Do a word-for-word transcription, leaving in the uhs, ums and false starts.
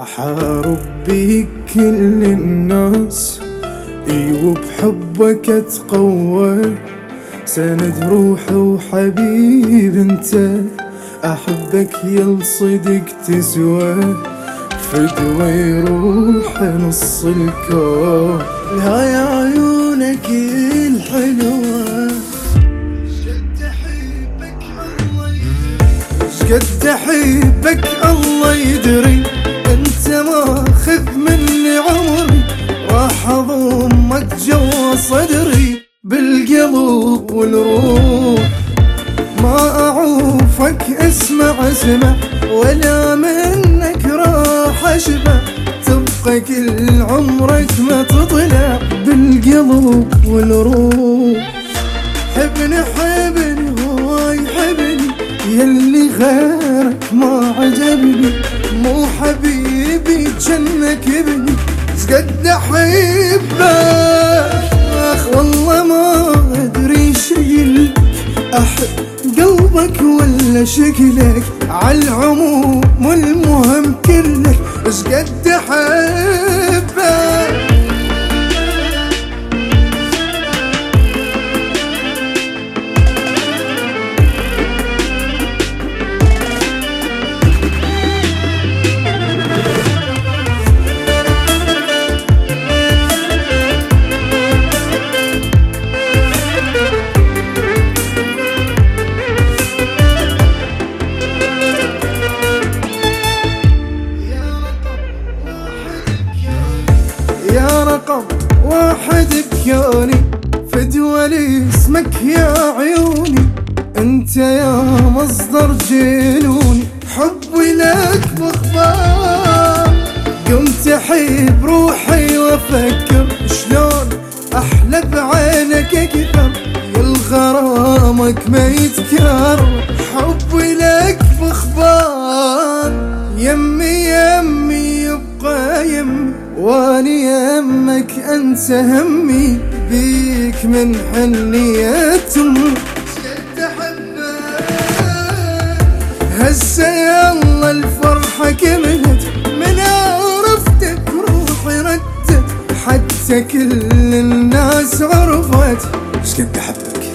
أحارب بيك كل الناس، ايوه بحبك اتقوى، سند روحي وحبيب انت، احبك يا صدق تسوى، فدوي روحي نص الكون، هاي عيونك الحلوة شقد احبك الله يدري، انت ماخذ مني عمري، راح اضمك جوا صدري بالقلب والروح، ما اعوفك اسمع اسمع، ولا منك راح اشبع، تبقى كل عمرك ما تطلع بالقلب والروح، حبني حبني هواي حبني، يلي غيرك ما عجبني، مو حبيبي جنك ابني، قد احبك والله ما ادري شيلك، احب قلبك ولا شكلك، عالعموم المهم كلك، اش قد احبك. يا رقم واحد بكياني، فدوى لي اسمك يا عيوني، انت يا مصدر جنوني، حبي لك مخبار، قمت احب روحي وافكر، شلون احلى بعينك اكثر، والغرامك ما يتكرر، حبي لك مخبار، يمي يمي يبقى يمي، واني يمك انسى همي، بيك من حنية امي، شد احبك، هسه يلا الفرحة كملت، من عرفتك روحي ردت، حتى كل الناس عرفت، شقد احبك.